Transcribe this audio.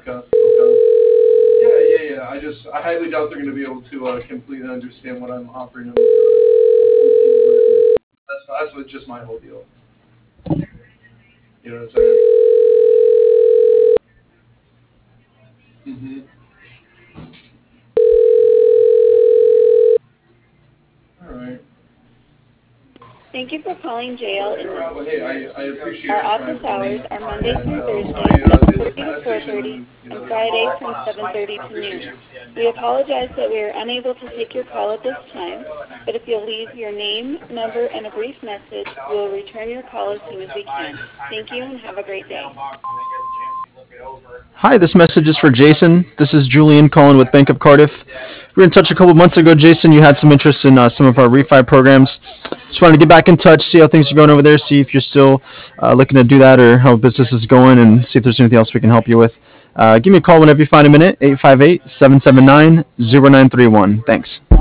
Okay. Yeah. I highly doubt they're going to be able to completely understand what I'm offering them. That's what just my whole deal. You know what I'm saying? Mm-hmm. All right. Thank you for calling JL Well, Industries. hey, I appreciate Our you trying office for me. hours are Monday And through Thursday, I did the 7:30 to message 4:30, and, and there's Friday from 7:30 to noon. We apologize that we are unable to take your call at this time, but if you'll leave your name, number, and a brief message, we will return your call as soon as we can. Thank you and have a great day. Hi, this message is for Jason. This is Julian calling with Bank of Cardiff. We were in touch a couple months ago, Jason. You had some interest in some of our refi programs. Just wanted to get back in touch, see how things are going over there, see if you're still looking to do that or how business is going, and see if there's anything else we can help you with. Give me a call whenever you find a minute, 858 779 0931. Thanks.